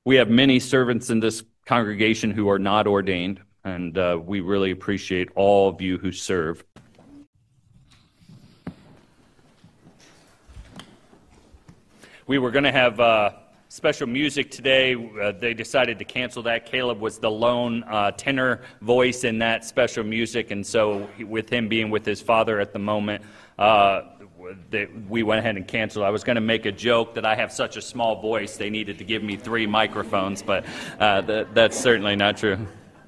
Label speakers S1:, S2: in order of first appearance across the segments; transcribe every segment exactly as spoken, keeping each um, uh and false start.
S1: We have many servants in this congregation who are not ordained, and uh, we really appreciate all of you who serve. We were going to have uh, special music today. Uh, they decided to cancel that. Caleb was the lone uh, tenor voice in that special music, and so with him being with his father at the moment, uh, they, we went ahead and canceled. I was going to make a joke that I have such a small voice, they needed to give me three microphones, but uh, that, that's certainly not true.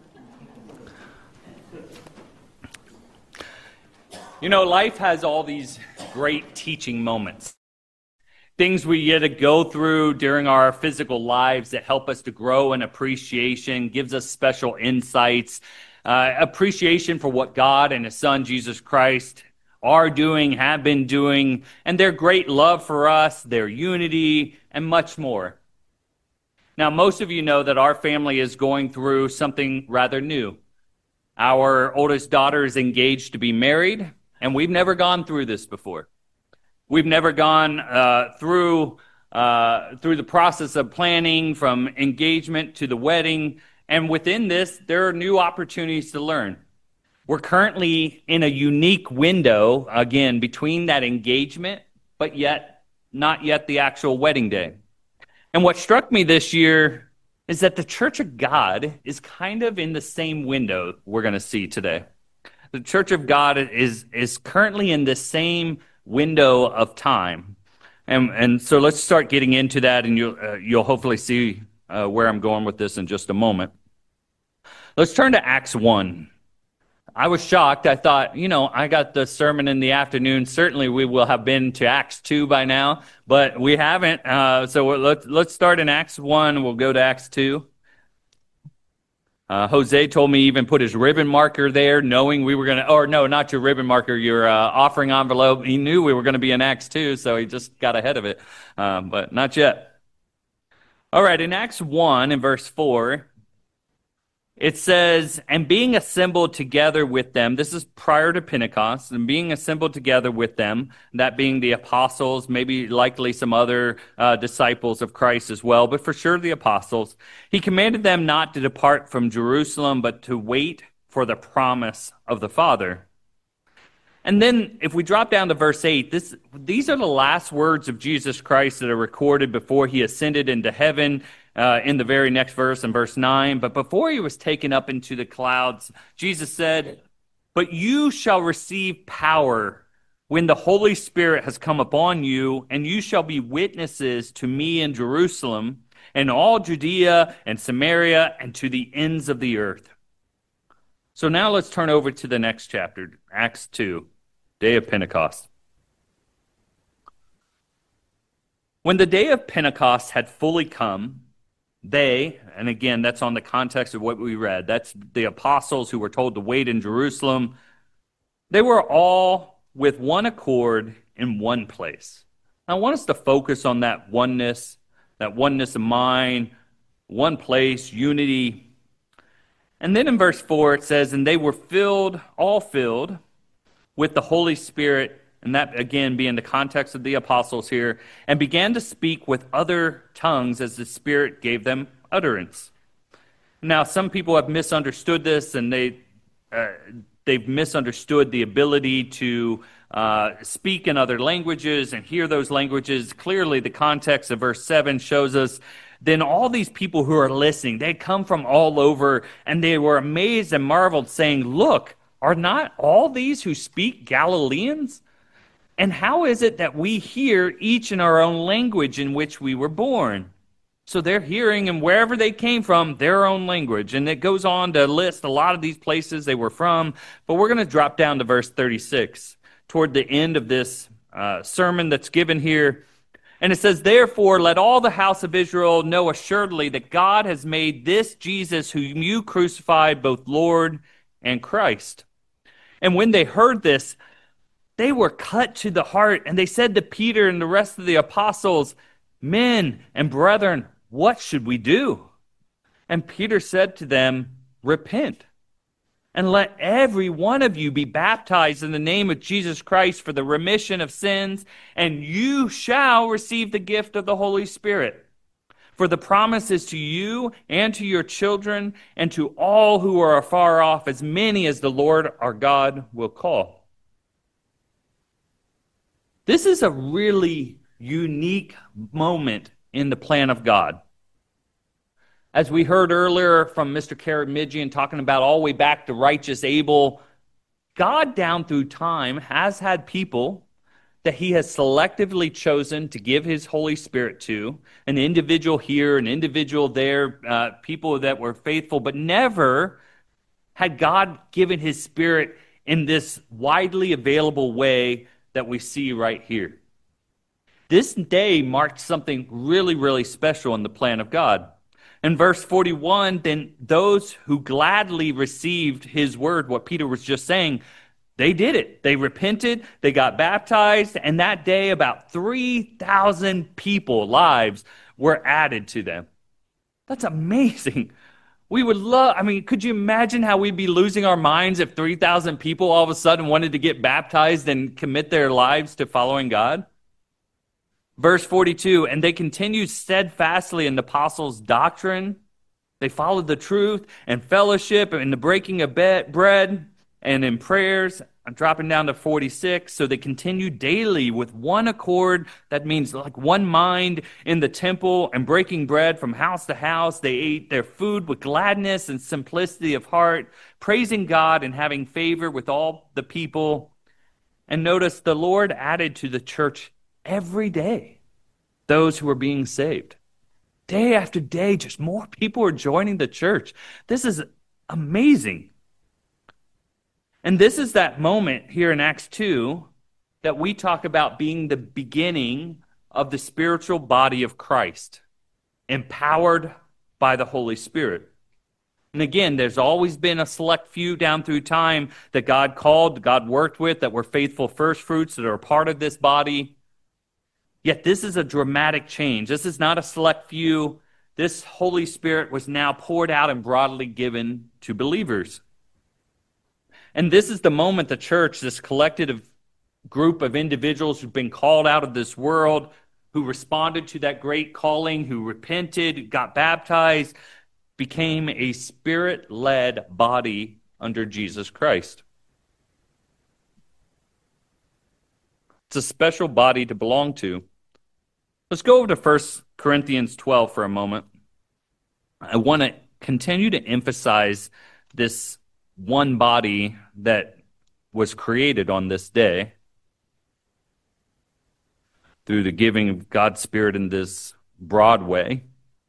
S1: You know, life has all these great teaching moments. Things we get to go through during our physical lives that help us to grow in appreciation, gives us special insights, uh, appreciation for what God and His Son, Jesus Christ, are doing, have been doing, and their great love for us, their unity, and much more. Now, most of you know that our family is going through something rather new. Our oldest daughter is engaged to be married, and we've never gone through this before. We've never gone uh, through uh, through the process of planning, from engagement to the wedding, and within this, there are new opportunities to learn. We're currently in a unique window, again, between that engagement, but yet not yet the actual wedding day. And what struck me this year is that the Church of God is kind of in the same window we're going to see today. The Church of God is is currently in the same window of time. And and so let's start getting into that, and you'll, uh, you'll hopefully see uh, where I'm going with this in just a moment. Let's turn to Acts one. I was shocked. I thought, you know, I got the sermon in the afternoon. Certainly we will have been to Acts two by now, but we haven't. Uh, so let's, let's start in Acts one. We'll go to Acts two. Uh, Jose told me even put his ribbon marker there, knowing we were going to, or no, not your ribbon marker, your uh, offering envelope. He knew we were going to be in Acts two, so he just got ahead of it, um, but not yet. All right, in Acts one, in verse four, it says, and being assembled together with them, this is prior to Pentecost, and being assembled together with them, that being the apostles, maybe likely some other uh, disciples of Christ as well, but for sure the apostles, he commanded them not to depart from Jerusalem, but to wait for the promise of the Father. And then if we drop down to verse eight, this, these are the last words of Jesus Christ that are recorded before he ascended into heaven. Uh, in the very next verse, in verse nine, but before he was taken up into the clouds, Jesus said, but you shall receive power when the Holy Spirit has come upon you, and you shall be witnesses to me in Jerusalem, and all Judea and Samaria, and to the ends of the earth. So now let's turn over to the next chapter, Acts two, day of Pentecost. When the day of Pentecost had fully come, they, and again, that's on the context of what we read, that's the apostles who were told to wait in Jerusalem, they were all with one accord in one place. I want us to focus on that oneness, that oneness of mind, one place, unity. And then in verse four it says, and they were filled, all filled, with the Holy Spirit, and that, again, being the context of the apostles here, and began to speak with other tongues as the Spirit gave them utterance. Now, some people have misunderstood this, and they, uh, they've misunderstood the ability to uh, speak in other languages and hear those languages. Clearly, the context of verse seven shows us, then all these people who are listening, they come from all over, and they were amazed and marveled, saying, look, are not all these who speak Galileans? And how is it that we hear each in our own language in which we were born? So they're hearing, and wherever they came from, their own language. And it goes on to list a lot of these places they were from. But we're going to drop down to verse thirty-six, toward the end of this uh, sermon that's given here. And it says, therefore, let all the house of Israel know assuredly that God has made this Jesus whom you crucified both Lord and Christ. And when they heard this, they were cut to the heart, and they said to Peter and the rest of the apostles, men and brethren, what should we do? And Peter said to them, repent, and let every one of you be baptized in the name of Jesus Christ for the remission of sins, and you shall receive the gift of the Holy Spirit. For the promise is to you and to your children and to all who are afar off, as many as the Lord our God will call. This is a really unique moment in the plan of God. As we heard earlier from Mister Karamidjian talking about all the way back to righteous Abel, God down through time has had people that he has selectively chosen to give his Holy Spirit to, an individual here, an individual there, uh, people that were faithful, but never had God given his Spirit in this widely available way that we see right here. This day marked something really, really special in the plan of God. In verse forty-one, then those who gladly received his word, what Peter was just saying, they did it. They repented, they got baptized, and that day about three thousand people, lives, were added to them. That's amazing. We would love, I mean, could you imagine how we'd be losing our minds if three thousand people all of a sudden wanted to get baptized and commit their lives to following God? Verse forty-two, and they continued steadfastly in the apostles' doctrine. They followed the truth and fellowship and the breaking of bread and in prayers. I'm dropping down to forty-six. So they continued daily with one accord. That means like one mind in the temple and breaking bread from house to house. They ate their food with gladness and simplicity of heart, praising God and having favor with all the people. And notice the Lord added to the church every day those who are being saved. Day after day, just more people are joining the church. This is amazing. And this is that moment here in Acts two that we talk about being the beginning of the spiritual body of Christ, empowered by the Holy Spirit. And again, there's always been a select few down through time that God called, God worked with, that were faithful first fruits, that are a part of this body. Yet this is a dramatic change. This is not a select few. This Holy Spirit was now poured out and broadly given to believers. And this is the moment the church, this collective group of individuals who've been called out of this world, who responded to that great calling, who repented, got baptized, became a Spirit-led body under Jesus Christ. It's a special body to belong to. Let's go over to First Corinthians twelve for a moment. I want to continue to emphasize this one body that was created on this day through the giving of God's Spirit in this broad way.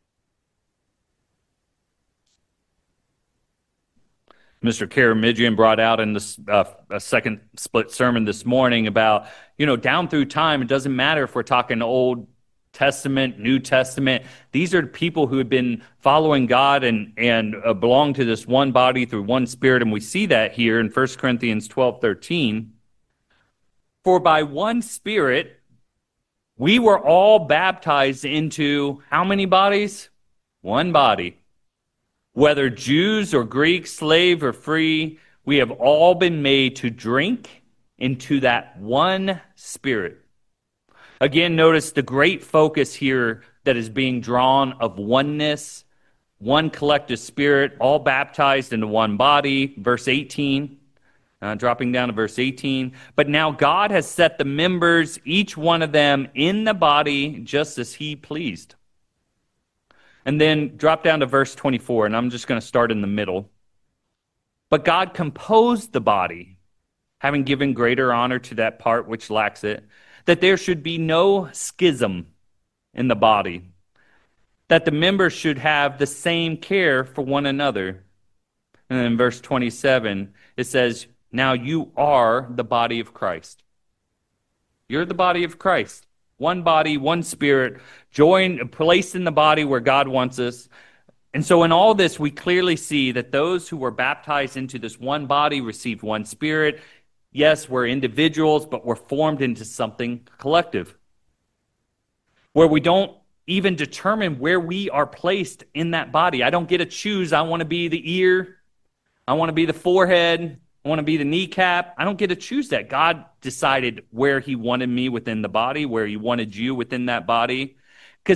S1: Mister Karamidjian brought out in this uh, a second split sermon this morning about, you know, down through time, it doesn't matter if we're talking Old Testament, New Testament. These are people who have been following God and, and uh, belong to this one body through one Spirit. And we see that here in First Corinthians twelve thirteen. For by one Spirit, we were all baptized into how many bodies? One body. Whether Jews or Greeks, slave or free, we have all been made to drink into that one Spirit. Again, notice the great focus here that is being drawn of oneness, one collective Spirit, all baptized into one body. Verse eighteen, uh, dropping down to verse eighteen. But now God has set the members, each one of them, in the body just as he pleased. And then drop down to verse twenty-four, and I'm just going to start in the middle. But God composed the body, having given greater honor to that part which lacks it, that there should be no schism in the body, that the members should have the same care for one another. And then in verse twenty-seven, it says, now you are the body of Christ. You're the body of Christ. One body, one Spirit, joined, placed in the body where God wants us. And so in all this, we clearly see that those who were baptized into this one body received one Spirit. Yes, we're individuals, but we're formed into something collective, where we don't even determine where we are placed in that body. I don't get to choose. I want to be the ear. I want to be the forehead. I want to be the kneecap. I don't get to choose that. God decided where he wanted me within the body, where he wanted you within that body. Because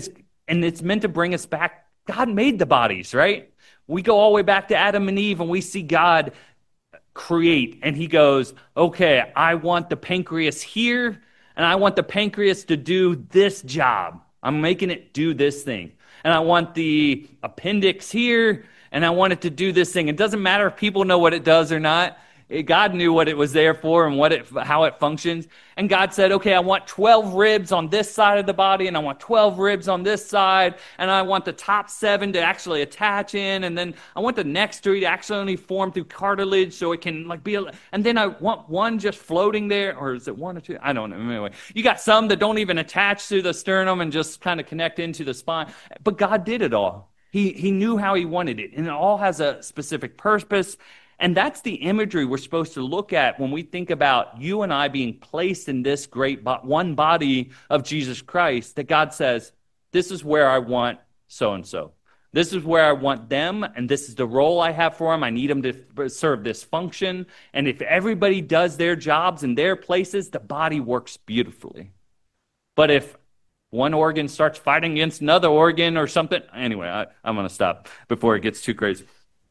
S1: And it's meant to bring us back. God made the bodies, right? We go all the way back to Adam and Eve, and we see God create, and he goes, okay, I want the pancreas here, and I want the pancreas to do this job. I'm making it do this thing. And I want the appendix here, and I want it to do this thing. It doesn't matter if people know what it does or not. God knew what it was there for and what it, how it functions. And God said, okay, I want twelve ribs on this side of the body, and I want twelve ribs on this side, and I want the top seven to actually attach in, and then I want the next three to actually only form through cartilage so it can like be, a, and then I want one just floating there, or is it one or two? I don't know. Anyway, you got some that don't even attach to the sternum and just kind of connect into the spine, but God did it all. He, he knew how he wanted it, and it all has a specific purpose. And that's the imagery we're supposed to look at when we think about you and I being placed in this great bo- one body of Jesus Christ, that God says, this is where I want so-and-so. This is where I want them, and this is the role I have for them. I need them to serve this function. And if everybody does their jobs in their places, the body works beautifully. But if one organ starts fighting against another organ or something, anyway, I, I'm going to stop before it gets too crazy.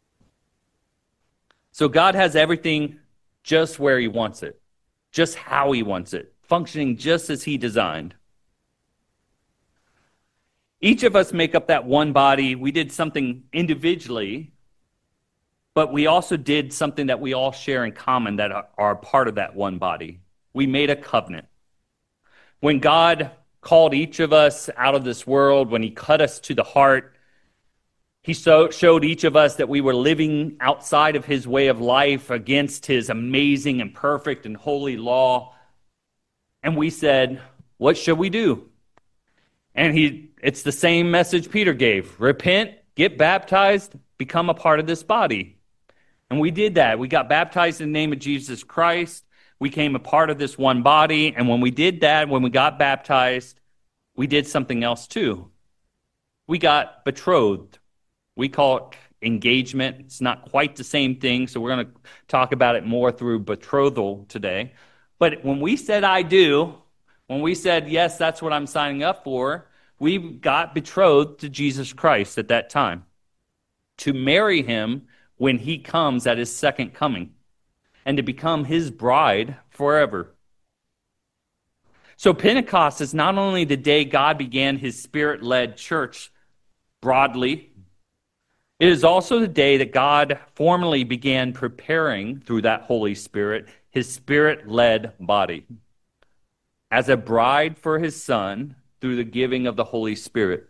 S1: So God has everything just where he wants it, just how he wants it, functioning just as he designed. Each of us make up that one body. We did something individually, but we also did something that we all share in common that are, are part of that one body. We made a covenant. When God called each of us out of this world, when he cut us to the heart, he so showed each of us that we were living outside of his way of life against his amazing and perfect and holy law. And we said, what should we do? And he, it's the same message Peter gave. Repent, get baptized, become a part of this body. And we did that. We got baptized in the name of Jesus Christ. We became a part of this one body. And when we did that, when we got baptized, we did something else too. We got betrothed. We call it engagement. It's not quite the same thing, so we're going to talk about it more through betrothal today. But when we said I do, when we said, yes, that's what I'm signing up for, we got betrothed to Jesus Christ at that time to marry him when he comes at his second coming and to become his bride forever. So Pentecost is not only the day God began his Spirit-led church broadly, it is also the day that God formally began preparing, through that Holy Spirit, his Spirit-led body as a bride for his Son through the giving of the Holy Spirit.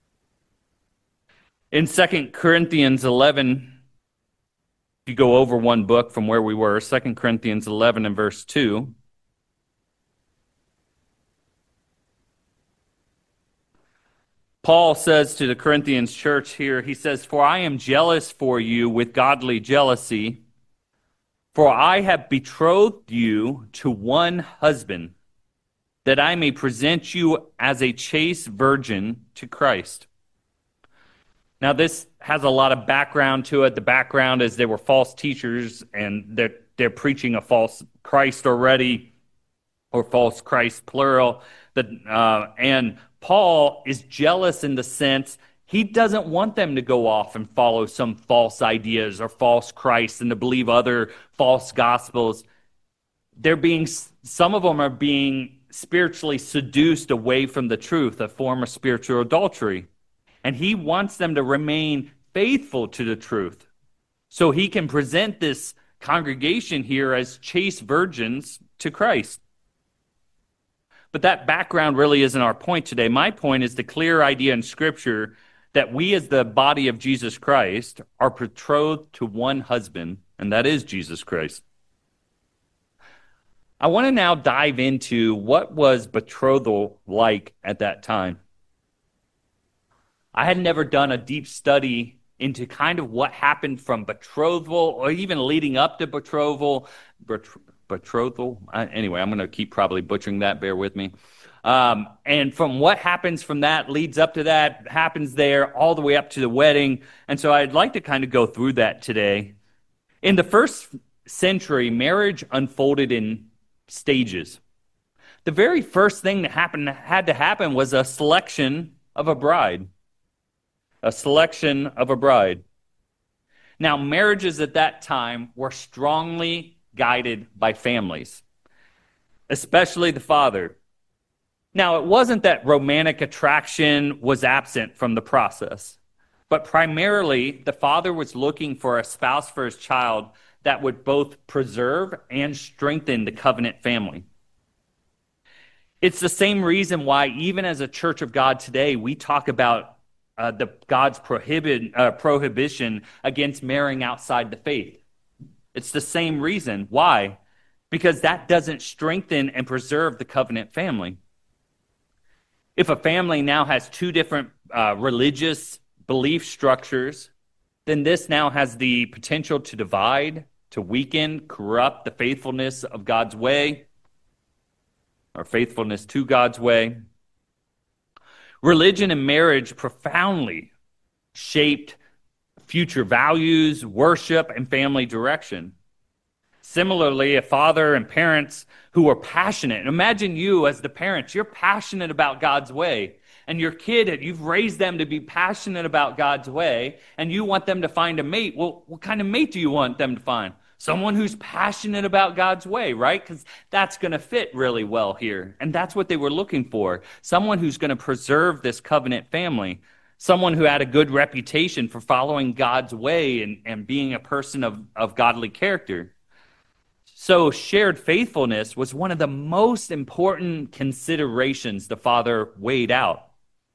S1: In Second Corinthians eleven, if you go over one book from where we were, Second Corinthians eleven and verse two, Paul says to the Corinthians church here, he says, for I am jealous for you with godly jealousy, for I have betrothed you to one husband, that I may present you as a chaste virgin to Christ. Now this has a lot of background to it. The background is there were false teachers, and they're, they're preaching a false Christ already, or false Christ plural, that uh, and Paul is jealous in the sense he doesn't want them to go off and follow some false ideas or false Christ and to believe other false gospels. They're being, some of them are being spiritually seduced away from the truth, a form of spiritual adultery. And he wants them to remain faithful to the truth so he can present this congregation here as chaste virgins to Christ. But that background really isn't our point today. My point is the clear idea in Scripture that we as the body of Jesus Christ are betrothed to one husband, and that is Jesus Christ. I want to now dive into what was betrothal like at that time. I had never done a deep study into kind of what happened from betrothal or even leading up to betrothal. Bet- betrothal. Uh, anyway, I'm going to keep probably butchering that. Bear with me. Um, and from what happens from that, leads up to that, happens there, all the way up to the wedding. And so I'd like to kind of go through that today. In the first century, marriage unfolded in stages. The very first thing that happened had to happen was a selection of a bride. A selection of a bride. Now, marriages at that time were strongly guided by families, especially the father. Now, it wasn't that romantic attraction was absent from the process, but primarily the father was looking for a spouse for his child that would both preserve and strengthen the covenant family. It's the same reason why, even as a Church of God today, we talk about uh, the God's prohibit, uh, prohibition against marrying outside the faith. It's the same reason. Why? Because that doesn't strengthen and preserve the covenant family. If a family now has two different uh, religious belief structures, then this now has the potential to divide, to weaken, corrupt the faithfulness of God's way, or faithfulness to God's way. Religion and marriage profoundly shaped future values, worship, and family direction. Similarly, a father and parents who were passionate. Imagine you as the parents, you're passionate about God's way. And your kid, you've raised them to be passionate about God's way, and you want them to find a mate. Well, what kind of mate do you want them to find? Someone who's passionate about God's way, right? Because that's going to fit really well here. And that's what they were looking for. Someone who's going to preserve this covenant family. Someone who had a good reputation for following God's way and, and being a person of, of godly character. So shared faithfulness was one of the most important considerations the father weighed out.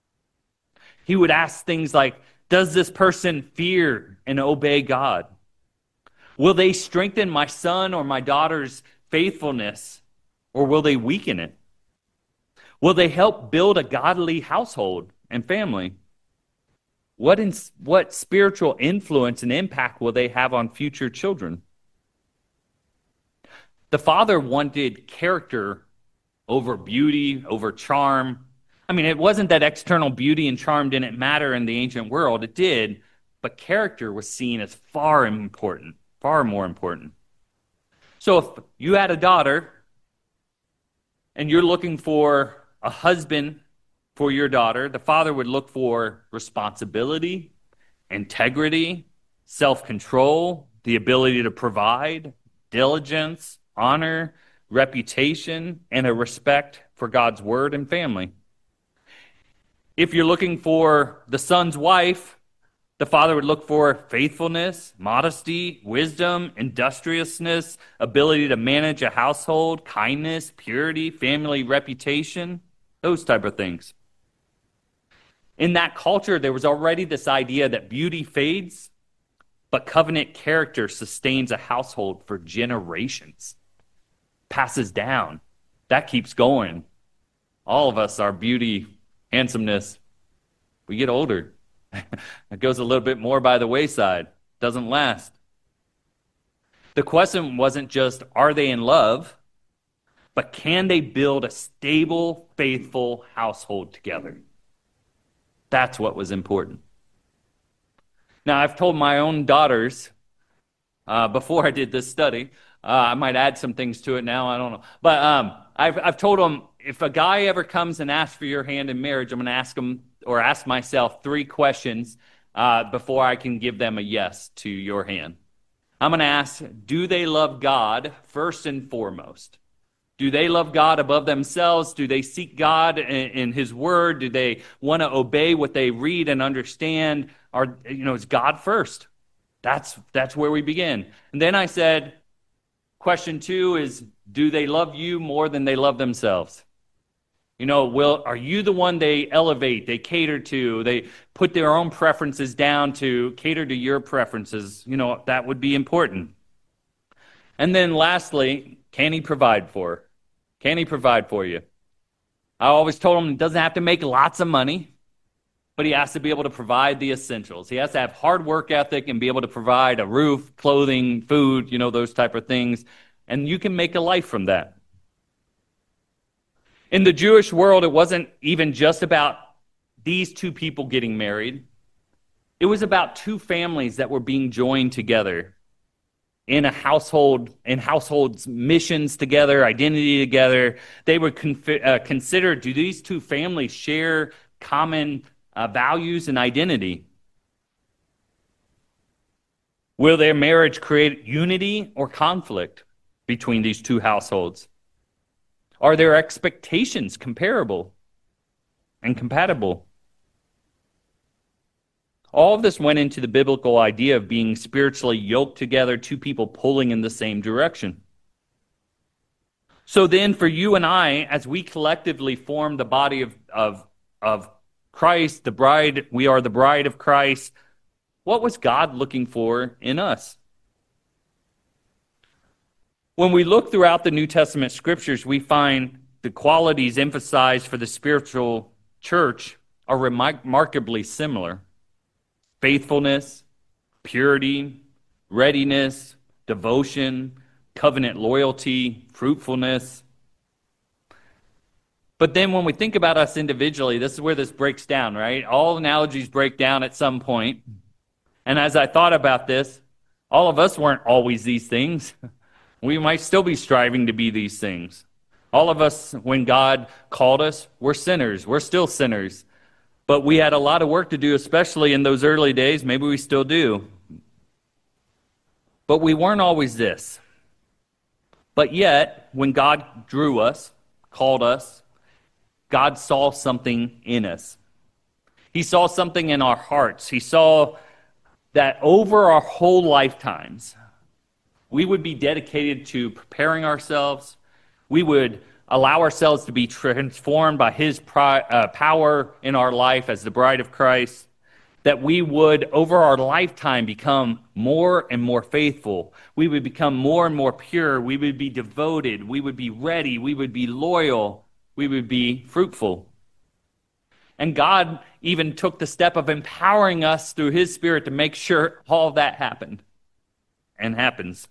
S1: He would ask things like, does this person fear and obey God? Will they strengthen my son or my daughter's faithfulness, or will they weaken it? Will they help build a godly household and family? What, in, what spiritual influence and impact will they have on future children? The father wanted character over beauty, over charm. I mean, it wasn't that external beauty and charm didn't matter in the ancient world. It did, but character was seen as far important. Far more important. So if you had a daughter and you're looking for a husband for your daughter, the father would look for responsibility, integrity, self-control, the ability to provide, diligence, honor, reputation, and a respect for God's word and family. If you're looking for the son's wife, the father would look for faithfulness, modesty, wisdom, industriousness, ability to manage a household, kindness, purity, family reputation, those type of things. In that culture, there was already this idea that beauty fades, but covenant character sustains a household for generations, passes down. That keeps going. All of us, our beauty, handsomeness, we get older. It goes a little bit more by the wayside. Doesn't last. The question wasn't just, are they in love? But can they build a stable, faithful household together? That's what was important. Now, I've told my own daughters, uh, before I did this study, uh, I might add some things to it now, I don't know. But um, I've, I've told them, if a guy ever comes and asks for your hand in marriage, I'm going to ask him or ask myself three questions uh, before I can give them a yes to your hand. I'm going to ask, do they love God first and foremost? Do they love God above themselves? Do they seek God in, in His Word? Do they want to obey what they read and understand? Or, you know, is God first? That's that's where we begin. And then I said, question two is, do they love you more than they love themselves? You know, will are you the one they elevate, they cater to, they put their own preferences down to cater to your preferences? You know, that would be important. And then lastly, can he provide for her? Can he provide for you? I always told him he doesn't have to make lots of money, but he has to be able to provide the essentials. He has to have hard work ethic and be able to provide a roof, clothing, food, you know, those type of things. And you can make a life from that. In the Jewish world, it wasn't even just about these two people getting married. It was about two families that were being joined together in a household, in households, missions together, identity together. They would con- uh, consider, do these two families share common uh, values and identity? Will their marriage create unity or conflict between these two households? Are their expectations comparable and compatible? All of this went into the biblical idea of being spiritually yoked together, two people pulling in the same direction. So then for you and I, as we collectively form the body of, of, of Christ, the bride, we are the bride of Christ, what was God looking for in us? When we look throughout the New Testament scriptures, we find the qualities emphasized for the spiritual church are remarkably similar. Faithfulness, purity, readiness, devotion, covenant loyalty, fruitfulness. But then when we think about us individually, this is where this breaks down, right? All analogies break down at some point. And as I thought about this, all of us weren't always these things. We might still be striving to be these things. All of us, when God called us, we're sinners. We're still sinners. But we had a lot of work to do, especially in those early days. Maybe we still do. But we weren't always this. But yet, when God drew us, called us, God saw something in us. He saw something in our hearts. He saw that over our whole lifetimes, we would be dedicated to preparing ourselves. We would allow ourselves to be transformed by his pri- uh, power in our life as the bride of Christ, that we would, over our lifetime, become more and more faithful. We would become more and more pure. We would be devoted. We would be ready. We would be loyal. We would be fruitful. And God even took the step of empowering us through his Spirit to make sure all of that happened and happens.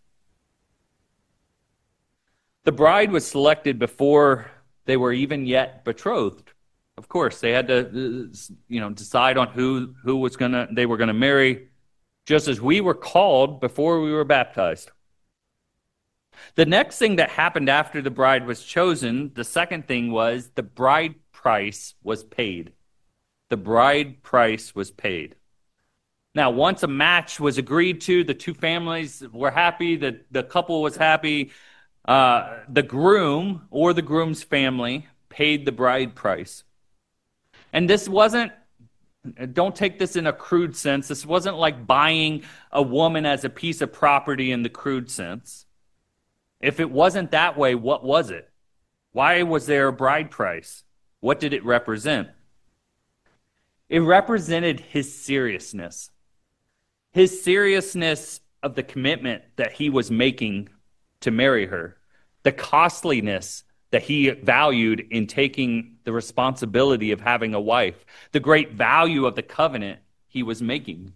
S1: The bride was selected before they were even yet betrothed. Of course, they had to, you know, decide on who who was gonna they were gonna marry, just as we were called before we were baptized. The next thing that happened after the bride was chosen, the second thing was the bride price was paid. The bride price was paid. Now, once a match was agreed to, the two families were happy, the, the couple was happy. Uh, the groom or the groom's family paid the bride price. And this wasn't, don't take this in a crude sense, this wasn't like buying a woman as a piece of property in the crude sense. If it wasn't that way, what was it? Why was there a bride price? What did it represent? It represented his seriousness. His seriousness of the commitment that he was making to marry her. The costliness that he valued in taking the responsibility of having a wife. The great value of the covenant he was making.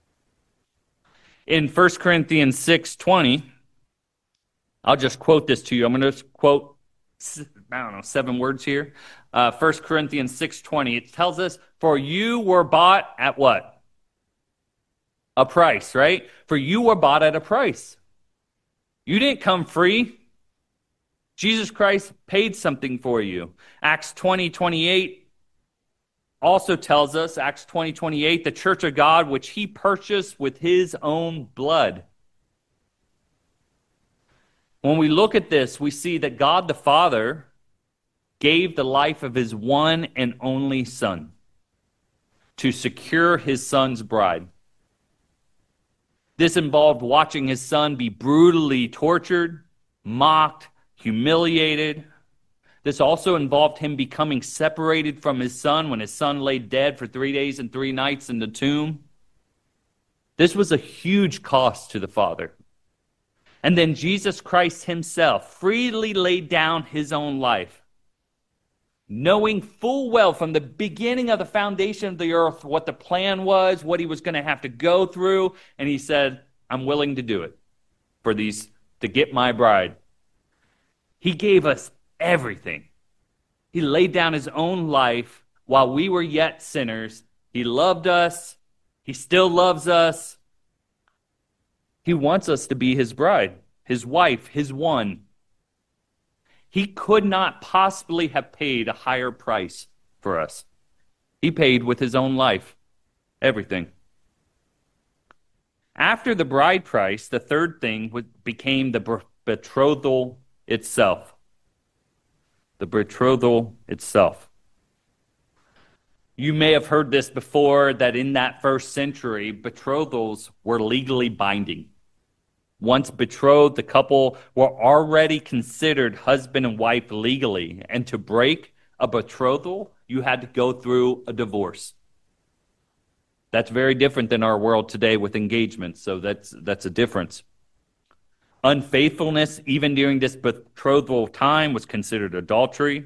S1: In First Corinthians six twenty, I'll just quote this to you. I'm going to quote, I don't know, seven words here. Uh, First Corinthians six twenty, it tells us, for you were bought at what? A price, right? For you were bought at a price. You didn't come free. Jesus Christ paid something for you. Acts twenty twenty-eight also tells us, Acts twenty twenty-eight, the church of God, which he purchased with his own blood. When we look at this, we see that God the Father gave the life of his one and only Son to secure his Son's bride. This involved watching his Son be brutally tortured, mocked, humiliated. This also involved him becoming separated from his Son when his Son lay dead for three days and three nights in the tomb. This was a huge cost to the Father. And then Jesus Christ himself freely laid down his own life, knowing full well from the beginning of the foundation of the earth what the plan was, what he was going to have to go through, and he said, I'm willing to do it for these, to get my bride. He gave us everything. He laid down his own life while we were yet sinners. He loved us. He still loves us. He wants us to be his bride, his wife, his one. He could not possibly have paid a higher price for us. He paid with his own life, everything. After the bride price, the third thing became the betrothal itself. The betrothal itself. You may have heard this before, that in that first century, betrothals were legally binding. Once betrothed, the couple were already considered husband and wife legally, and to break a betrothal, you had to go through a divorce. That's very different than our world today with engagements, so that's that's a difference. Unfaithfulness, even during this betrothal time, was considered adultery.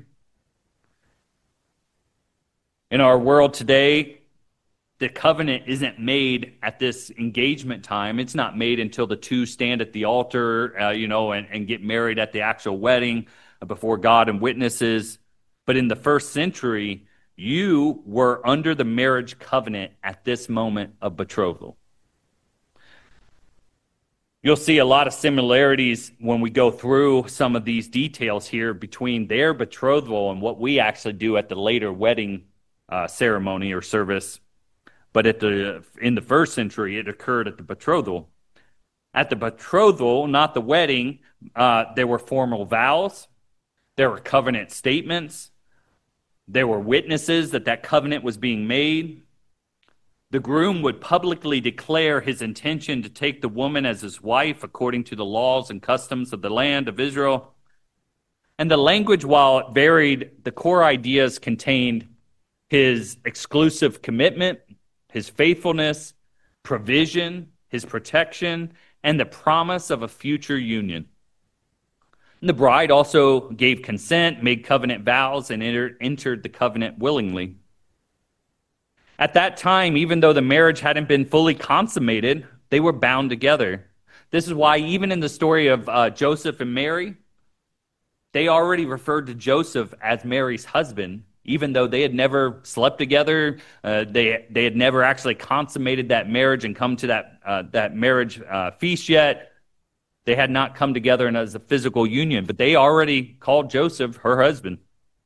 S1: In our world today, the covenant isn't made at this engagement time. It's not made until the two stand at the altar, uh, you know, and, and get married at the actual wedding before God and witnesses. But in the first century, you were under the marriage covenant at this moment of betrothal. You'll see a lot of similarities when we go through some of these details here between their betrothal and what we actually do at the later wedding uh, ceremony or service. But at the in the first century, it occurred at the betrothal. At the betrothal, not the wedding, uh, there were formal vows, there were covenant statements, there were witnesses that that covenant was being made. The groom would publicly declare his intention to take the woman as his wife according to the laws and customs of the land of Israel. And the language, while it varied, the core ideas contained his exclusive commitment, his faithfulness, provision, his protection, and the promise of a future union. And the bride also gave consent, made covenant vows, and entered, entered the covenant willingly. At that time, even though the marriage hadn't been fully consummated, they were bound together. This is why even in the story of uh, Joseph and Mary, they already referred to Joseph as Mary's husband, even though they had never slept together, uh, they they had never actually consummated that marriage and come to that uh, that marriage uh, feast yet. They had not come together as a physical union, but they already called Joseph her husband.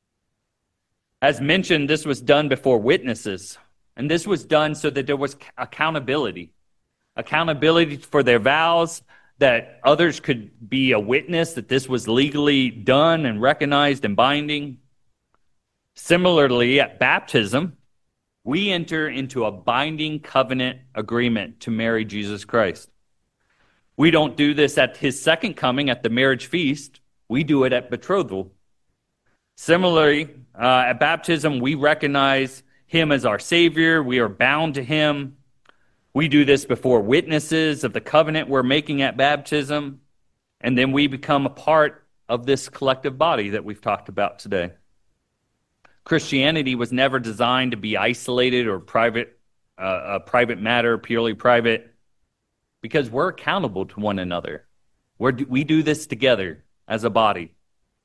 S1: As mentioned, this was done before witnesses, and this was done so that there was accountability. Accountability for their vows, that others could be a witness that this was legally done and recognized and binding. Similarly, at baptism, we enter into a binding covenant agreement to marry Jesus Christ. We don't do this at his second coming at the marriage feast. We do it at betrothal. Similarly, uh, at baptism, we recognize him as our Savior. We are bound to him. We do this before witnesses of the covenant we're making at baptism. And then we become a part of this collective body that we've talked about today. Christianity was never designed to be isolated or private, uh, a private matter, purely private, because we're accountable to one another. We're, we do this together as a body.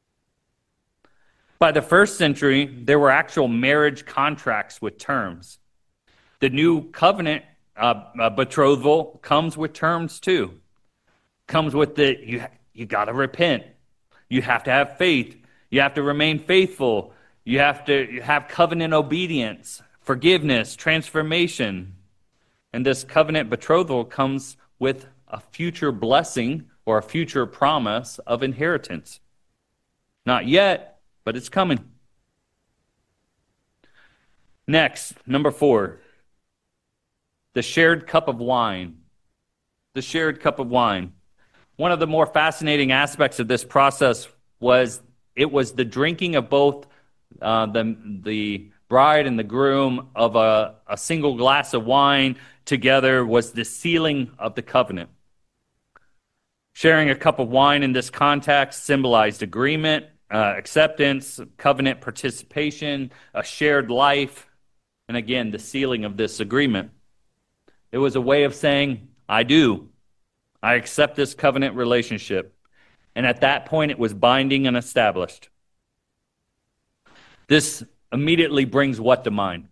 S1: By the first century, there were actual marriage contracts with terms. The new covenant uh, uh, betrothal comes with terms too. Comes with the, you, you got to repent. You have to have faith. You have to remain faithful. You have to have covenant obedience, forgiveness, transformation. And this covenant betrothal comes with a future blessing or a future promise of inheritance. Not yet, but it's coming. Next, number four, the shared cup of wine. The shared cup of wine. One of the more fascinating aspects of this process was it was the drinking of both Uh, the the bride and the groom of a, a single glass of wine together was the sealing of the covenant. Sharing a cup of wine in this context symbolized agreement, uh, acceptance, covenant participation, a shared life, and again, the sealing of this agreement. It was a way of saying, I do. I accept this covenant relationship. And at that point, it was binding and established. This immediately brings what to mind?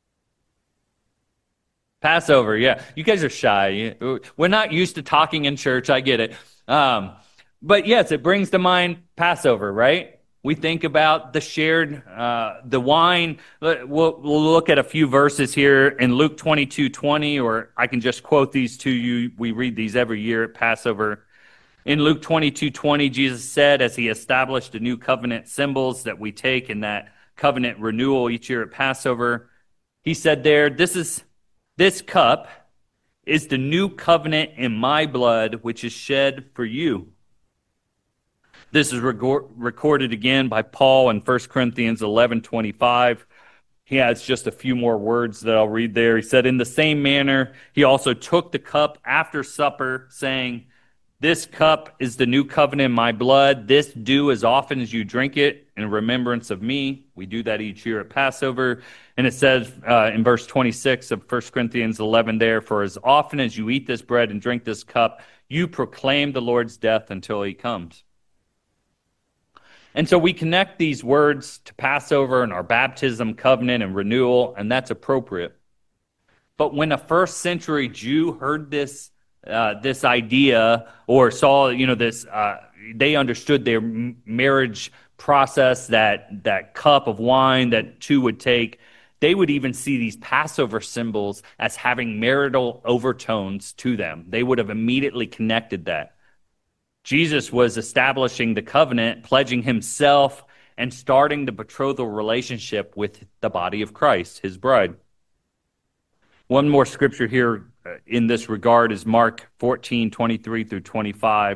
S1: Passover, yeah. You guys are shy. We're not used to talking in church. I get it. Um, but yes, it brings to mind Passover, right? We think about the shared, uh, the wine. We'll, we'll look at a few verses here in Luke twenty-two twenty, or I can just quote these to you. We read these every year at Passover. In Luke twenty-two twenty, Jesus said, as he established the new covenant symbols that we take in that covenant renewal each year at Passover, he said there, this is this cup is the new covenant in my blood, which is shed for you. This is reg- recorded again by Paul in First Corinthians eleven twenty-five. He has just a few more words that I'll read there. He said, in the same manner, he also took the cup after supper, saying, this cup is the new covenant in my blood. This do as often as you drink it in remembrance of me. We do that each year at Passover. And it says uh, in verse twenty-six of First Corinthians eleven there, for as often as you eat this bread and drink this cup, you proclaim the Lord's death until he comes. And so we connect these words to Passover and our baptism, covenant, and renewal, and that's appropriate. But when a first century Jew heard this uh, this idea or saw, you know, this, uh, they understood their marriage process, that that cup of wine that two would take. They would even see these Passover symbols as having marital overtones to them. They would have immediately connected that. Jesus was establishing the covenant, pledging himself, and starting the betrothal relationship with the body of Christ, his bride. One more scripture here in this regard is Mark fourteen twenty-three through twenty-five.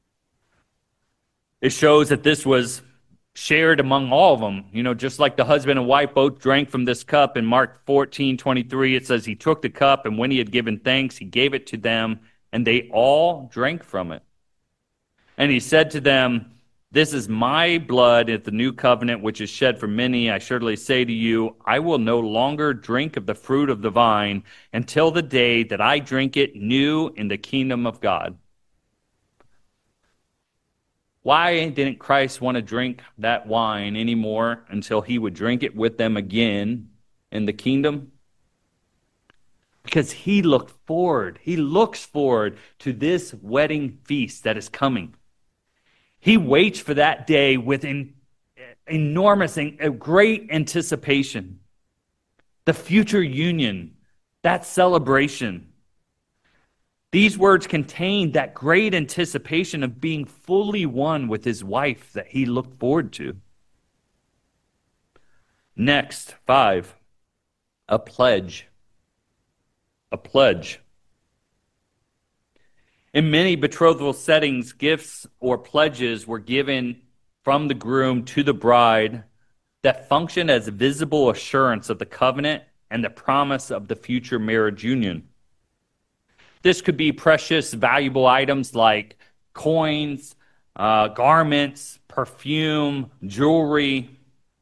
S1: It shows that this was shared among all of them. You know, just like the husband and wife both drank from this cup. In Mark fourteen twenty-three, it says he took the cup, and when he had given thanks, he gave it to them, and they all drank from it. And he said to them, this is my blood at the new covenant, which is shed for many. I surely say to you, I will no longer drink of the fruit of the vine until the day that I drink it new in the kingdom of God. Why didn't Christ want to drink that wine anymore until he would drink it with them again in the kingdom? Because he looked forward. He looks forward to this wedding feast that is coming. He waits for that day with an enormous and great anticipation. The future union, that celebration. These words contain that great anticipation of being fully one with his wife that he looked forward to. Next, five, a pledge. A pledge. In many betrothal settings, gifts or pledges were given from the groom to the bride that functioned as visible assurance of the covenant and the promise of the future marriage union. This could be precious, valuable items like coins, uh, garments, perfume, jewelry.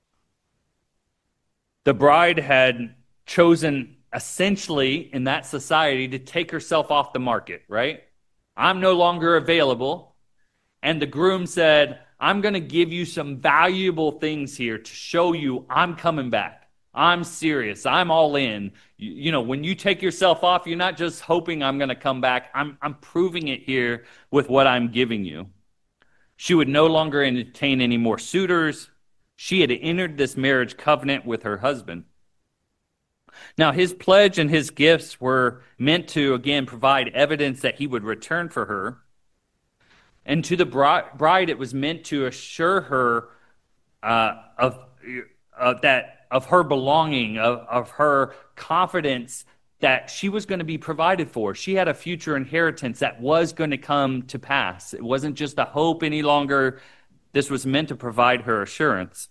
S1: The bride had chosen essentially in that society to take herself off the market, right? I'm no longer available. And the groom said, I'm going to give you some valuable things here to show you I'm coming back. I'm serious. I'm all in. You, you know, when you take yourself off, you're not just hoping I'm going to come back. I'm, I'm proving it here with what I'm giving you. She would no longer entertain any more suitors. She had entered this marriage covenant with her husband. Now, his pledge and his gifts were meant to, again, provide evidence that he would return for her. And to the bride, it was meant to assure her uh, of, of that of her belonging, of, of her confidence that she was going to be provided for. She had a future inheritance that was going to come to pass. It wasn't just a hope any longer. This was meant to provide her assurance.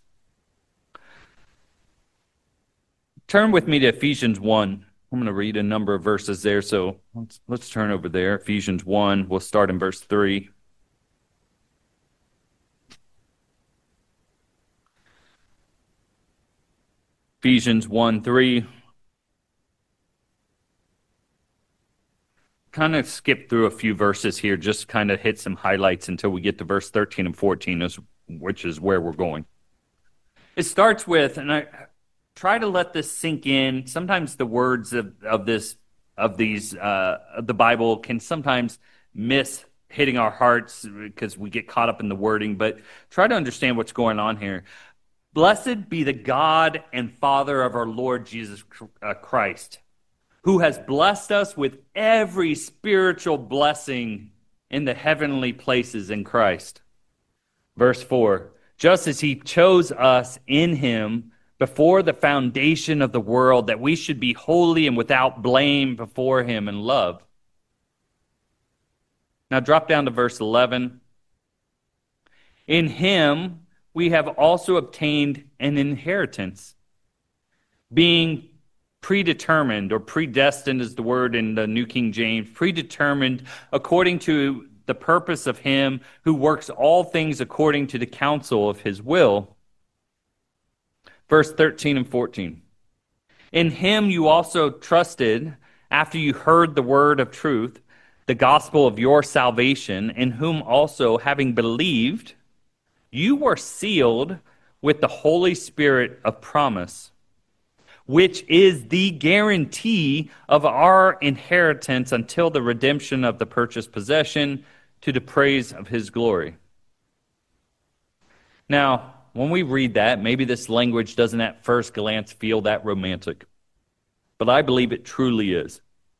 S1: Turn with me to Ephesians one. I'm going to read a number of verses there, so let's, let's turn over there. Ephesians one, we'll start in verse three. Ephesians one, three. Kind of skip through a few verses here, just kind of hit some highlights until we get to verse thirteen and fourteen, which is where we're going. It starts with, and I try to let this sink in. Sometimes the words of, of this of these uh, of the Bible can sometimes miss hitting our hearts because we get caught up in the wording, but try to understand what's going on here. Blessed be the God and Father of our Lord Jesus Christ, who has blessed us with every spiritual blessing in the heavenly places in Christ. Verse four, just as he chose us in him before the foundation of the world, that we should be holy and without blame before him in love. Now drop down to verse eleven. In him we have also obtained an inheritance, being predetermined, or predestined is the word in the New King James, predetermined according to the purpose of him who works all things according to the counsel of his will. Verse thirteen and fourteen. In him you also trusted after you heard the word of truth, the gospel of your salvation, in whom also, having believed, you were sealed with the Holy Spirit of promise, which is the guarantee of our inheritance until the redemption of the purchased possession, to the praise of his glory. Now, when we read that, maybe this language doesn't at first glance feel that romantic, but I believe it truly is.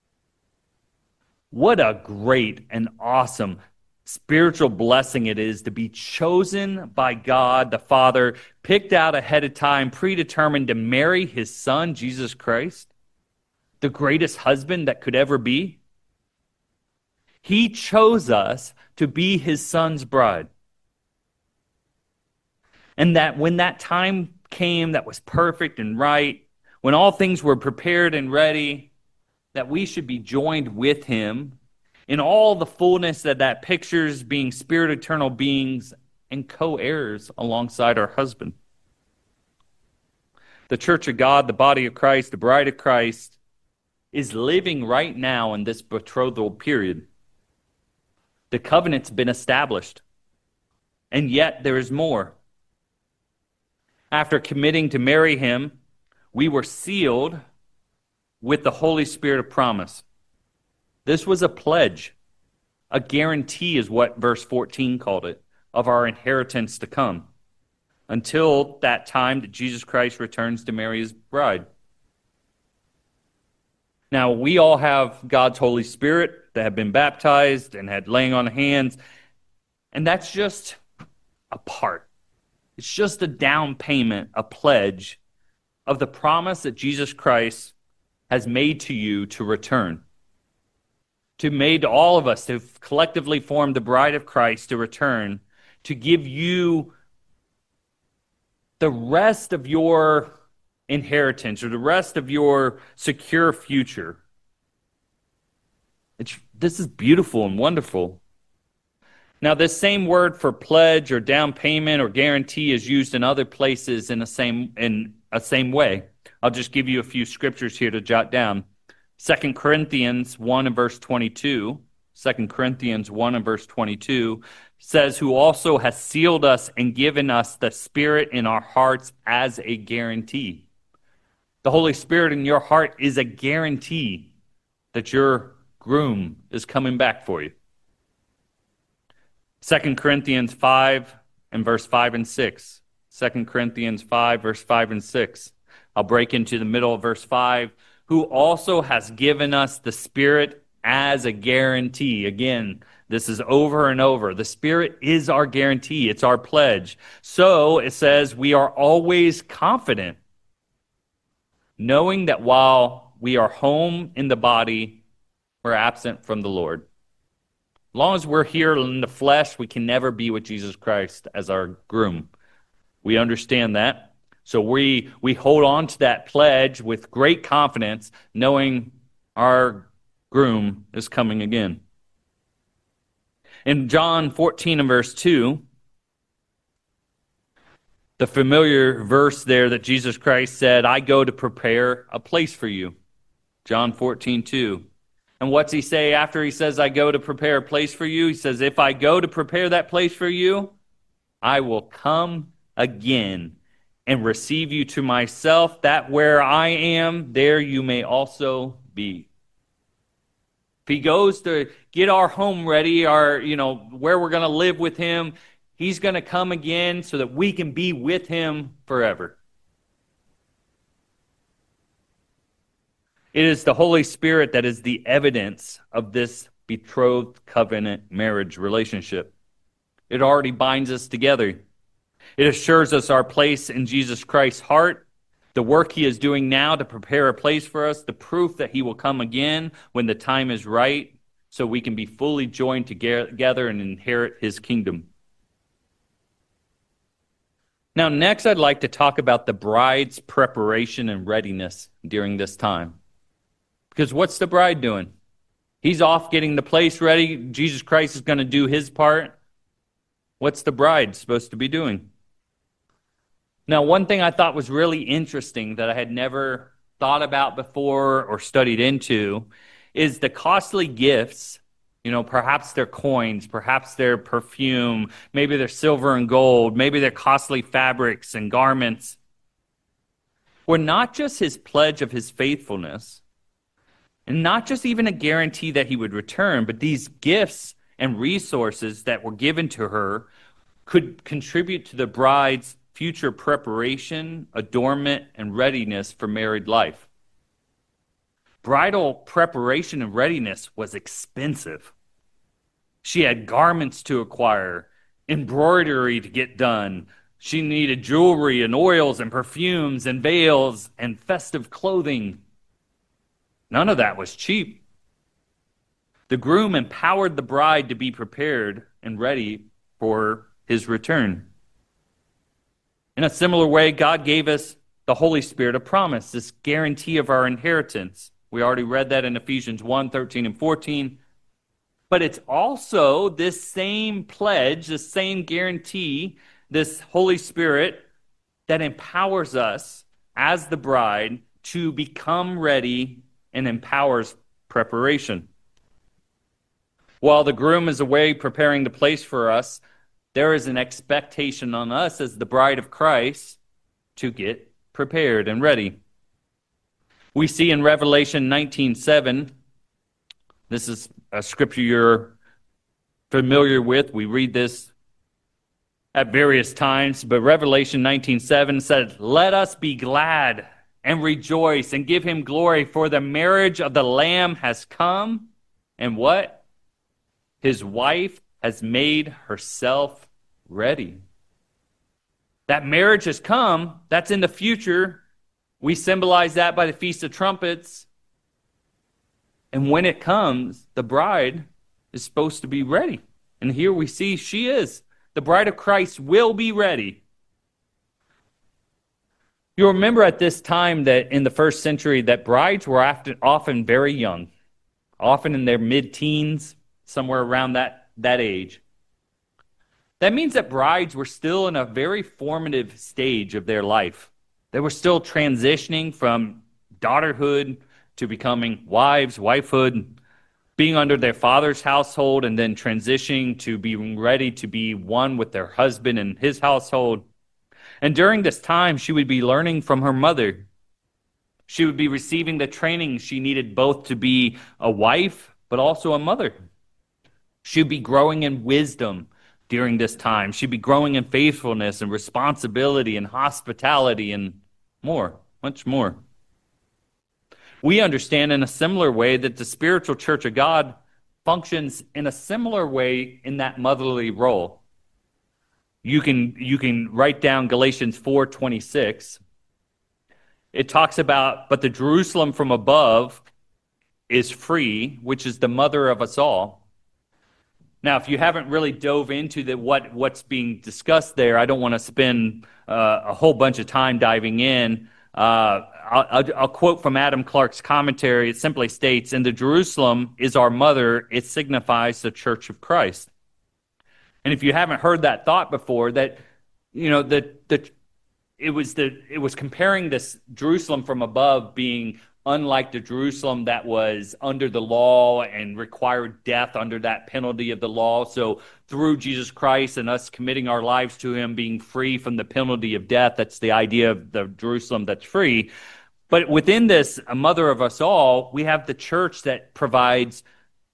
S1: What a great and awesome spiritual blessing it is to be chosen by God the Father, picked out ahead of time, predetermined to marry his Son, Jesus Christ, the greatest husband that could ever be. He chose us to be his Son's bride. And that when that time came that was perfect and right, when all things were prepared and ready, that we should be joined with him in all the fullness that that pictures, being spirit eternal beings and co-heirs alongside our husband. The church of God, the body of Christ, the bride of Christ, is living right now in this betrothal period. The covenant's been established, and yet there is more. After committing to marry him, we were sealed with the Holy Spirit of promise. This was a pledge, a guarantee is what verse fourteen called it, of our inheritance to come, until that time that Jesus Christ returns to marry his bride. Now, we all have God's Holy Spirit that have been baptized and had laying on of hands, and that's just a part. It's just a down payment, a pledge of the promise that Jesus Christ has made to you to return. To made to all of us to collectively form the bride of Christ to return, to give you the rest of your inheritance or the rest of your secure future. It's, this is beautiful and wonderful. Now, this same word for pledge or down payment or guarantee is used in other places in the same in a same way. I'll just give you a few scriptures here to jot down. Second Corinthians one and verse twenty-two. Second Corinthians one and verse twenty-two says, who also has sealed us and given us the Spirit in our hearts as a guarantee. The Holy Spirit in your heart is a guarantee that your groom is coming back for you. Second Corinthians five and verse five and six. Second Corinthians five, verse five and six. I'll break into the middle of verse five. Who also has given us the Spirit as a guarantee. Again, this is over and over. The Spirit is our guarantee. It's our pledge. So it says we are always confident, knowing that while we are home in the body, we're absent from the Lord. As long as we're here in the flesh, we can never be with Jesus Christ as our groom. We understand that. So we we hold on to that pledge with great confidence, knowing our groom is coming again. In John fourteen and verse two, the familiar verse there that Jesus Christ said, I go to prepare a place for you. John fourteen two. And what's he say after he says, I go to prepare a place for you? He says, if I go to prepare that place for you, I will come again and receive you to myself, that where I am, there you may also be. If he goes to get our home ready, our, you know, where we're going to live with him, he's going to come again so that we can be with him forever. It is the Holy Spirit that is the evidence of this betrothed covenant marriage relationship. It already binds us together. It assures us our place in Jesus Christ's heart, the work he is doing now to prepare a place for us, the proof that he will come again when the time is right, so we can be fully joined together and inherit his kingdom. Now, next I'd like to talk about the bride's preparation and readiness during this time. Because what's the bride doing? He's off getting the place ready. Jesus Christ is going to do his part. What's the bride supposed to be doing? Now, one thing I thought was really interesting that I had never thought about before or studied into is the costly gifts, you know, perhaps they're coins, perhaps they're perfume, maybe they're silver and gold, maybe they're costly fabrics and garments, were not just his pledge of his faithfulness, and not just even a guarantee that he would return, but these gifts and resources that were given to her could contribute to the bride's future preparation, adornment, and readiness for married life. Bridal preparation and readiness was expensive. She had garments to acquire, embroidery to get done. She needed jewelry and oils and perfumes and veils and festive clothing. None of that was cheap. The groom empowered the bride to be prepared and ready for his return. In a similar way, God gave us the Holy Spirit of promise, this guarantee of our inheritance. We already read that in Ephesians one, thirteen and fourteen. But it's also this same pledge, this same guarantee, this Holy Spirit that empowers us as the bride to become ready and empowers preparation. While the groom is away preparing the place for us, there is an expectation on us as the bride of Christ to get prepared and ready. We see in Revelation nineteen seven, this is a scripture you're familiar with. We read this at various times, but Revelation nineteen seven said, "Let us be glad and rejoice and give him glory, for the marriage of the Lamb has come." And what? His wife has made herself ready. That marriage has come. That's in the future. We symbolize that by the Feast of Trumpets. And when it comes, the bride is supposed to be ready. And here we see she is. The bride of Christ will be ready. You'll remember at this time that in the first century that brides were often, often very young, often in their mid-teens, somewhere around that, that age. That means that brides were still in a very formative stage of their life. They were still transitioning from daughterhood to becoming wives, wifehood, being under their father's household, and then transitioning to being ready to be one with their husband and his household. And during this time, she would be learning from her mother. She would be receiving the training she needed both to be a wife, but also a mother. She'd be growing in wisdom during this time. She'd be growing in faithfulness and responsibility and hospitality and more, much more. We understand in a similar way that the spiritual church of God functions in a similar way in that motherly role. You can you can write down Galatians four twenty-six. It talks about, but the Jerusalem from above is free, which is the mother of us all. Now, if you haven't really dove into the, what, what's being discussed there, I don't want to spend uh, a whole bunch of time diving in. Uh, I'll, I'll, I'll quote from Adam Clark's commentary. It simply states, "And the Jerusalem is our mother. It signifies the church of Christ." And if you haven't heard that thought before, that, you know, the the it was the it was comparing this Jerusalem from above being unlike the Jerusalem that was under the law and required death under that penalty of the law. So through Jesus Christ and us committing our lives to him, being free from the penalty of death, that's the idea of the Jerusalem that's free. But within this, a mother of us all, we have the church that provides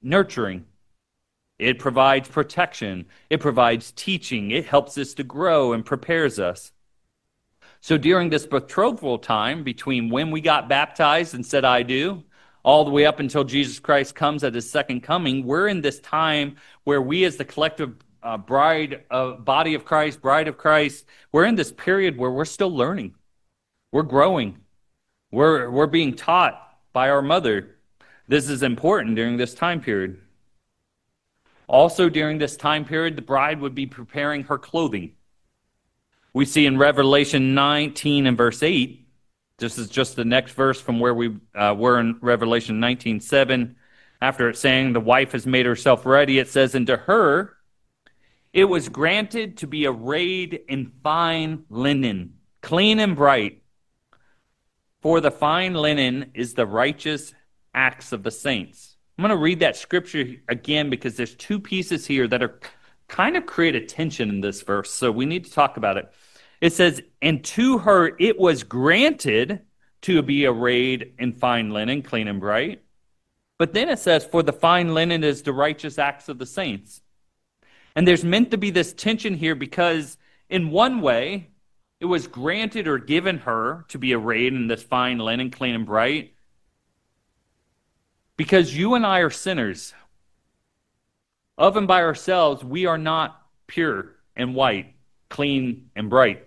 S1: nurturing. It provides protection. It provides teaching. It helps us to grow and prepares us. So during this betrothal time, between when we got baptized and said, I do, all the way up until Jesus Christ comes at his second coming, we're in this time where we as the collective uh, bride, uh, body of Christ, bride of Christ, we're in this period where we're still learning. We're growing. We're, we're being taught by our mother. This is important during this time period. Also during this time period, the bride would be preparing her clothing. We see in Revelation nineteen and verse eight, this is just the next verse from where we uh, were in Revelation nineteen seven. After it's saying the wife has made herself ready, it says, and to her it was granted to be arrayed in fine linen, clean and bright. For the fine linen is the righteous acts of the saints. I'm going to read that scripture again because there's two pieces here that are kind of create a tension in this verse, so we need to talk about it. It says, and to her it was granted to be arrayed in fine linen, clean and bright. But then it says, for the fine linen is the righteous acts of the saints. And there's meant to be this tension here because in one way, it was granted or given her to be arrayed in this fine linen, clean and bright, because you and I are sinners. Of and by ourselves, we are not pure and white, clean and bright.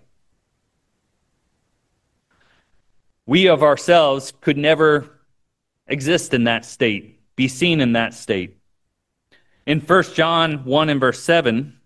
S1: We of ourselves could never exist in that state, be seen in that state. In First John one and verse seven,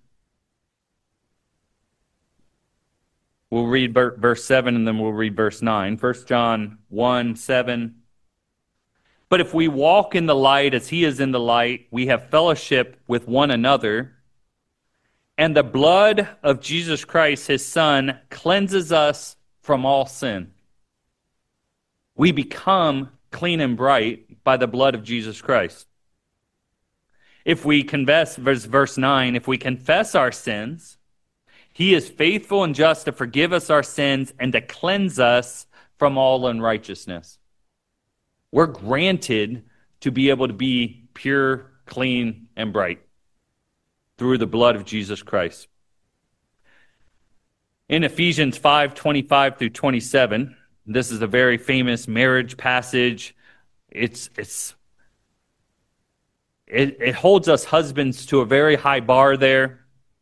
S1: we'll read verse seven and then we'll read verse nine. First John one, seven. But if we walk in the light as he is in the light, we have fellowship with one another, and the blood of Jesus Christ, his Son, cleanses us from all sin. We become clean and bright by the blood of Jesus Christ. If we confess, verse, verse nine, if we confess our sins, he is faithful and just to forgive us our sins and to cleanse us from all unrighteousness. We're granted to be able to be pure, clean, and bright through the blood of Jesus Christ. In Ephesians five, twenty-five through twenty-seven, this is a very famous marriage passage. It's it's it, it holds us husbands to a very high bar there.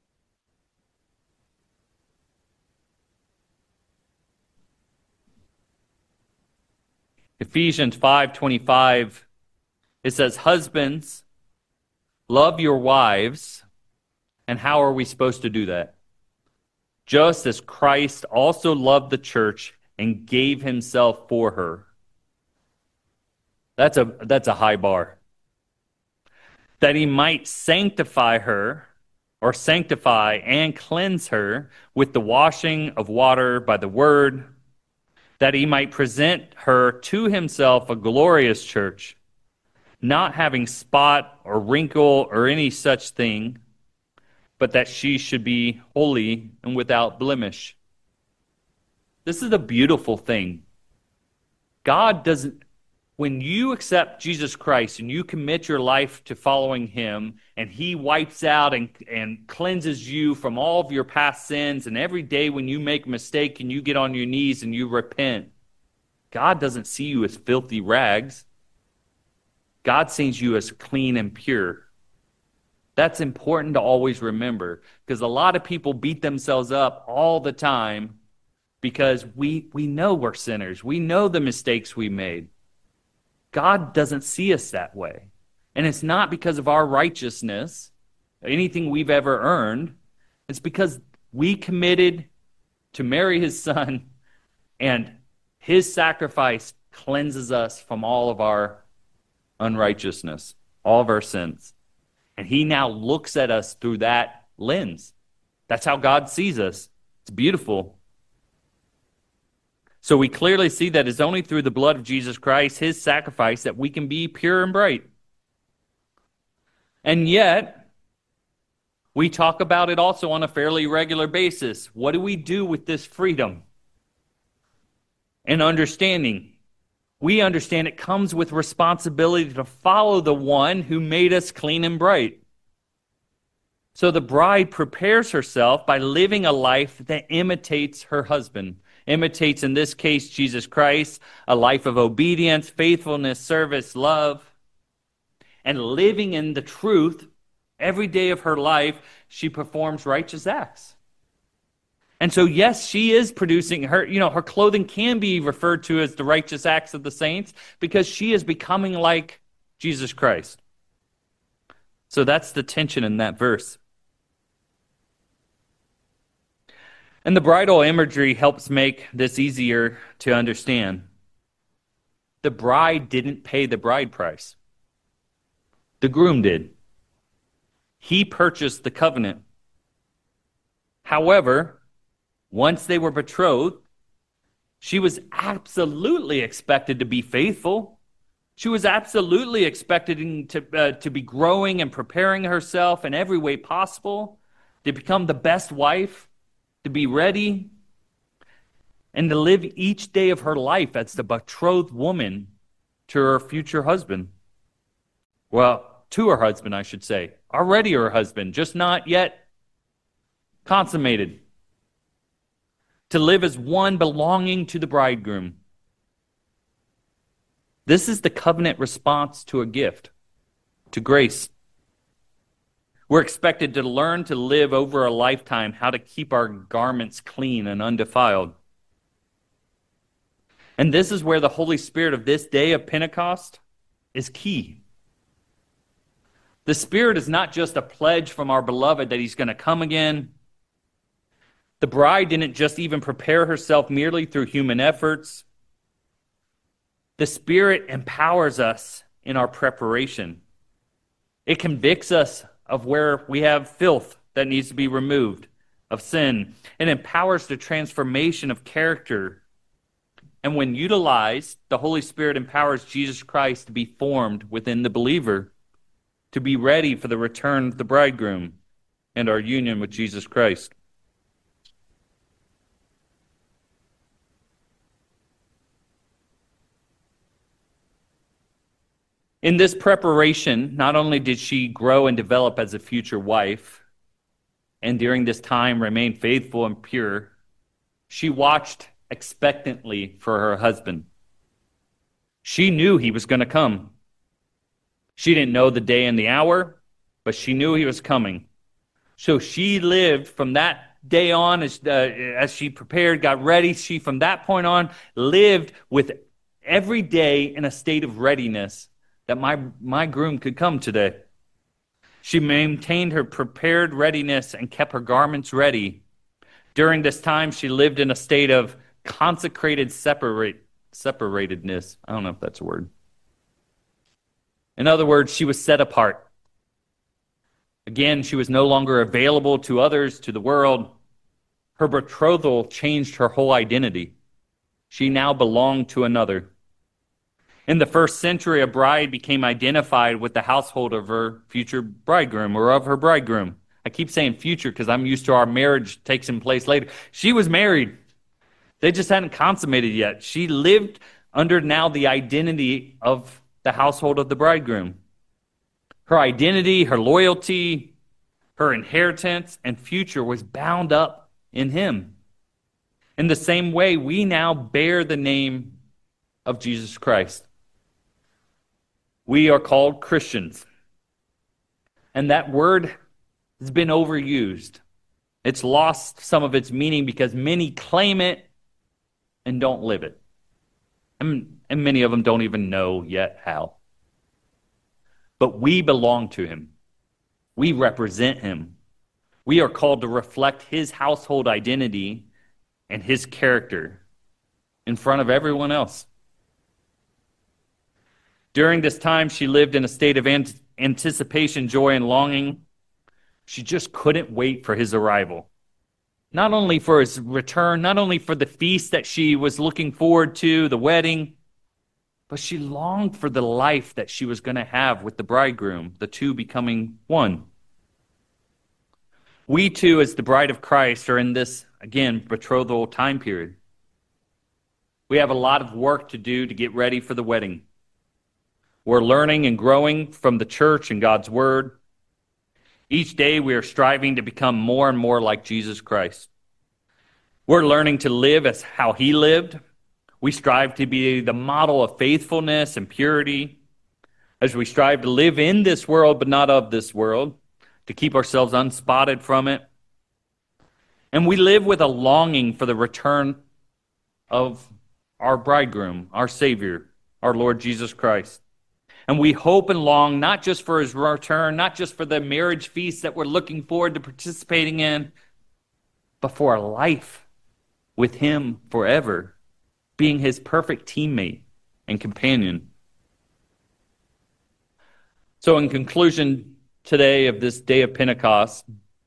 S1: Ephesians five twenty-five, it says, husbands, love your wives. And how are we supposed to do that? Just as Christ also loved the church and gave himself for her. That's a, that's a high bar. That he might sanctify her, or sanctify and cleanse her with the washing of water by the word, that he might present her to himself a glorious church, not having spot or wrinkle or any such thing, but that she should be holy and without blemish. This is a beautiful thing. God doesn't, when you accept Jesus Christ and you commit your life to following him, and he wipes out and, and cleanses you from all of your past sins, and every day when you make a mistake and you get on your knees and you repent, God doesn't see you as filthy rags. God sees you as clean and pure. That's important to always remember, because a lot of people beat themselves up all the time because we, we know we're sinners. We know the mistakes we made. God doesn't see us that way. And it's not because of our righteousness, anything we've ever earned. It's because we committed to marry his son, and his sacrifice cleanses us from all of our unrighteousness, all of our sins. And he now looks at us through that lens. That's how God sees us. It's beautiful. So we clearly see that it's only through the blood of Jesus Christ, his sacrifice, that we can be pure and bright. And yet, we talk about it also on a fairly regular basis. What do we do with this freedom and understanding? we understand it comes with responsibility to follow the one who made us clean and bright. So the bride prepares herself by living a life that imitates her husband, imitates, in this case, Jesus Christ, a life of obedience, faithfulness, service, love, and living in the truth. Every day of her life, she performs righteous acts. And so, yes, she is producing her, you know, her clothing can be referred to as the righteous acts of the saints because she is becoming like Jesus Christ. So that's the tension in that verse. And the bridal imagery helps make this easier to understand. The bride didn't pay the bride price. The groom did. He purchased the covenant. However, once they were betrothed, she was absolutely expected to be faithful. She was absolutely expected to, uh, to be growing and preparing herself in every way possible, to become the best wife, to be ready, and to live each day of her life as the betrothed woman to her future husband. Well, to her husband, I should say. Already her husband, just not yet consummated. To live as one belonging to the bridegroom. This is the covenant response to a gift, to grace. We're expected to learn to live over a lifetime how to keep our garments clean and undefiled. And this is where the Holy Spirit of this day of Pentecost is key. The Spirit is not just a pledge from our beloved that he's going to come again. The bride didn't just even prepare herself merely through human efforts. The Spirit empowers us in our preparation. It convicts us of where we have filth that needs to be removed, of sin. It empowers the transformation of character. And when utilized, the Holy Spirit empowers Jesus Christ to be formed within the believer, to be ready for the return of the bridegroom and our union with Jesus Christ. In this preparation, not only did she grow and develop as a future wife, and during this time remain faithful and pure, she watched expectantly for her husband. She knew he was going to come. She didn't know the day and the hour, but she knew he was coming. So she lived from that day on as, uh, as she prepared, got ready. She, from that point on, lived with every day in a state of readiness that my, my groom could come today. She maintained her prepared readiness and kept her garments ready. During this time, she lived in a state of consecrated separate, separatedness. I don't know if that's a word. In other words, she was set apart. Again, she was no longer available to others, to the world. Her betrothal changed her whole identity. She now belonged to another. In the first century, a bride became identified with the household of her future bridegroom or of her bridegroom. I keep saying future because I'm used to our marriage takes in place later. She was married. They just hadn't consummated yet. She lived under now the identity of the household of the bridegroom. Her identity, her loyalty, her inheritance, and future was bound up in him. In the same way, we now bear the name of Jesus Christ. We are called Christians. And that word has been overused. It's lost some of its meaning because many claim it and don't live it. And, and many of them don't even know yet how. But we belong to him. We represent him. We are called to reflect his household identity and his character in front of everyone else. During this time, she lived in a state of ant- anticipation, joy, and longing. She just couldn't wait for his arrival. Not only for his return, not only for the feast that she was looking forward to, the wedding, but she longed for the life that she was going to have with the bridegroom, the two becoming one. We too, as the bride of Christ, are in this, again, betrothal time period. We have a lot of work to do to get ready for the wedding. We're learning and growing from the church and God's word. Each day we are striving to become more and more like Jesus Christ. We're learning to live as how he lived. We strive to be the model of faithfulness and purity as we strive to live in this world but not of this world, to keep ourselves unspotted from it. And we live with a longing for the return of our bridegroom, our Savior, our Lord Jesus Christ. And we hope and long not just for his return, not just for the marriage feast that we're looking forward to participating in, but for a life with him forever, being his perfect teammate and companion. So in conclusion today of this day of Pentecost,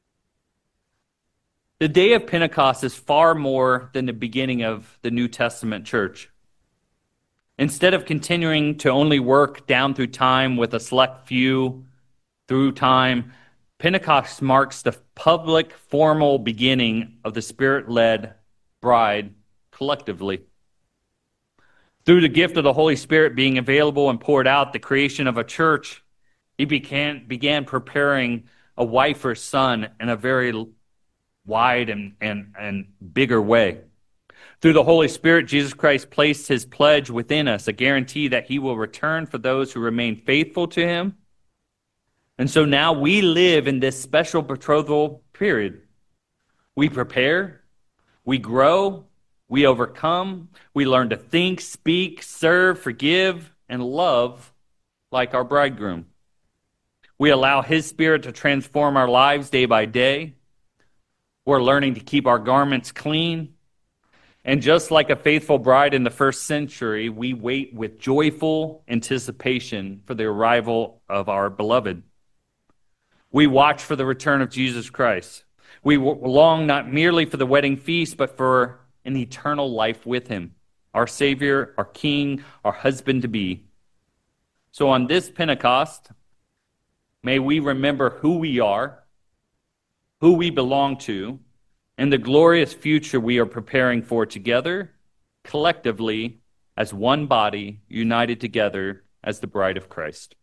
S1: the day of Pentecost is far more than the beginning of the New Testament church. Instead of continuing to only work down through time with a select few through time, Pentecost marks the public, formal beginning of the Spirit-led bride collectively. Through the gift of the Holy Spirit being available and poured out, the creation of a church, he began, began preparing a wife for his son in a very wide and, and, and bigger way. Through the Holy Spirit, Jesus Christ placed his pledge within us, a guarantee that he will return for those who remain faithful to him. And so now we live in this special betrothal period. We prepare, we grow, we overcome, we learn to think, speak, serve, forgive, and love like our bridegroom. We allow his Spirit to transform our lives day by day. We're learning to keep our garments clean. And just like a faithful bride in the first century, we wait with joyful anticipation for the arrival of our beloved. We watch for the return of Jesus Christ. We long not merely for the wedding feast, but for an eternal life with him, our Savior, our King, our husband-to-be. So on this Pentecost, may we remember who we are, who we belong to, and the glorious future we are preparing for together, collectively, as one body, united together as the bride of Christ.